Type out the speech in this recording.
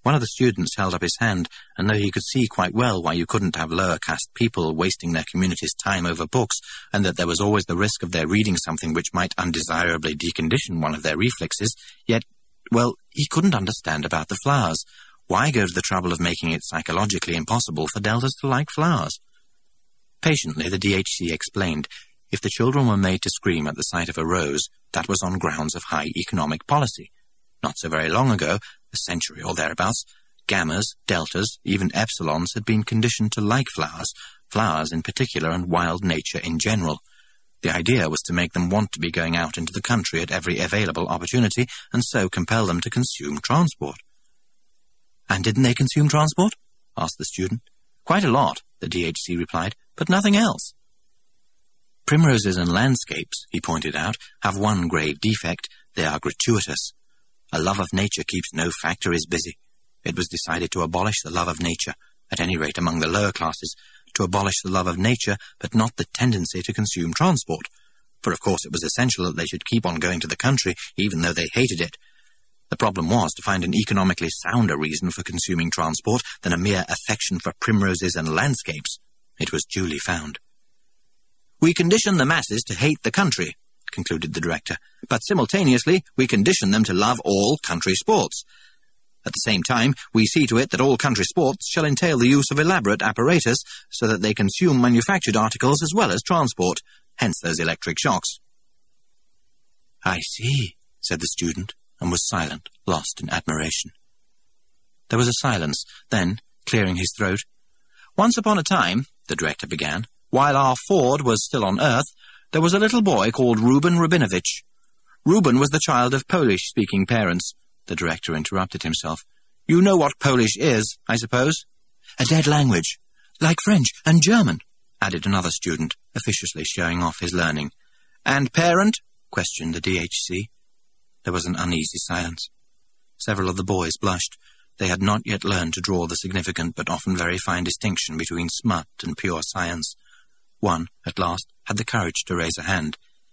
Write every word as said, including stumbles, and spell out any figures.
One of the students held up his hand, and though he could see quite well why you couldn't have lower-caste people wasting their community's time over books, and that there was always the risk of their reading something which might undesirably decondition one of their reflexes, yet, well, he couldn't understand about the flowers. Why go to the trouble of making it psychologically impossible for deltas to like flowers? Patiently, the D H C explained, if the children were made to scream at the sight of a rose, that was on grounds of high economic policy. Not so very long ago, a century or thereabouts, gammas, deltas, even epsilons had been conditioned to like flowers, flowers in particular and wild nature in general. The idea was to make them want to be going out into the country at every available opportunity, and so compel them to consume transport. And didn't they consume transport? Asked the student. Quite a lot, the D H C replied, but nothing else. Primroses and landscapes, he pointed out, have one grave defect. They are gratuitous. A love of nature keeps no factories busy. It was decided to abolish the love of nature, at any rate among the lower classes, to abolish the love of nature, but not the tendency to consume transport. For of course it was essential that they should keep on going to the country, even though they hated it. The problem was to find an economically sounder reason for consuming transport than a mere affection for primroses and landscapes. It was duly found. We condition the masses to hate the country, concluded the director, but simultaneously we condition them to love all country sports. At the same time, we see to it that all country sports shall entail the use of elaborate apparatus so that they consume manufactured articles as well as transport, hence those electric shocks. I see, said the student, and was silent, lost in admiration. There was a silence. Then, clearing his throat, once upon a time, the director began, while our Ford was still on Earth, there was a little boy called Reuben Rabinovich. Reuben was the child of Polish-speaking parents. The director interrupted himself. You know what Polish is, I suppose? A dead language, like French and German, added another student, officiously showing off his learning. And parent? Questioned the D H C. There was an uneasy silence. Several of the boys blushed. They had not yet learned to draw the significant but often very fine distinction between smut and pure science. One, at last, had the courage to raise a hand.